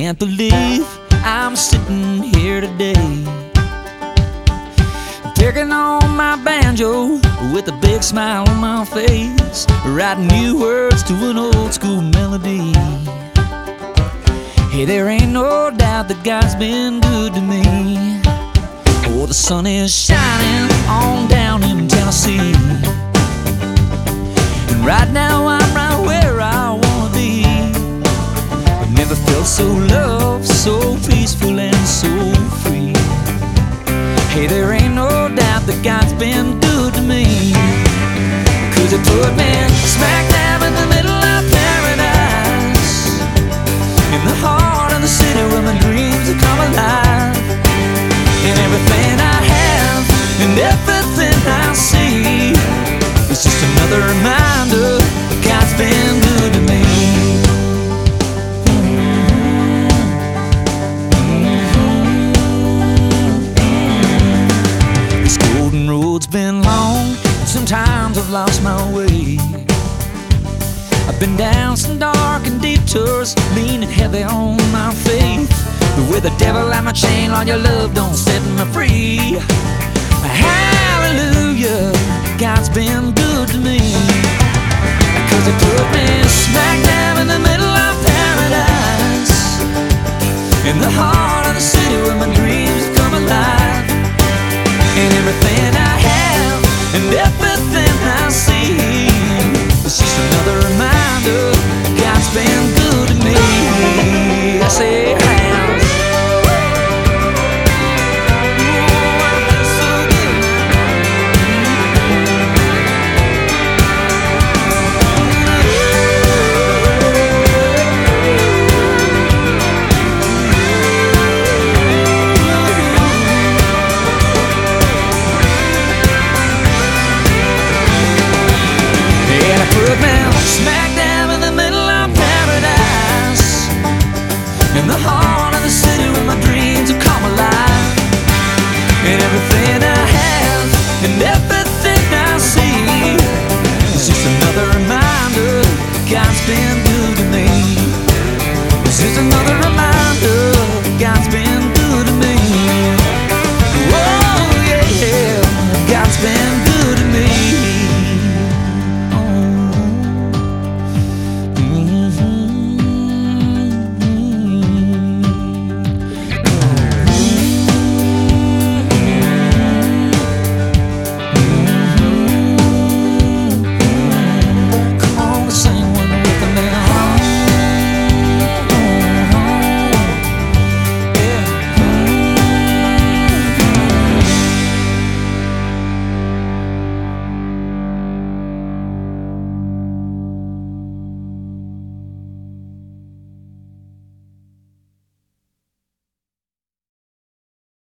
can't believe I'm sitting here today, picking on my banjo with a big smile on my face, writing new words to an old school melody. Hey, there ain't no doubt that God's been good to me. Oh, the sun is shining on down in Tennessee, and right now I'm right where I wanna be. I've never felt so loved, so peaceful and so free. Hey, there ain't no doubt that God's been good to me, 'cause He put me smack dab in the middle of paradise, in the heart of the city where my dreams have come alive. And everything I have and everything I see is just another reminder that God's been good to me. This golden road's been long, and sometimes I've lost my way. I've been down some dark and deep tours, leaning heavy on my faith. But with the devil at my chain, Lord, your love don't set me free. Hallelujah, God's been good to me, 'cause He put me smack dab in the middle of paradise, in the heart of the city where my dreams have come alive. And everything I have and everything I see is just another reminder God's been good to me. I say, smack dab in the middle of paradise, in the heart of the city where my dreams have come alive. And everything I have and everything I see is just another reminder God's been good to me. It's just another reminder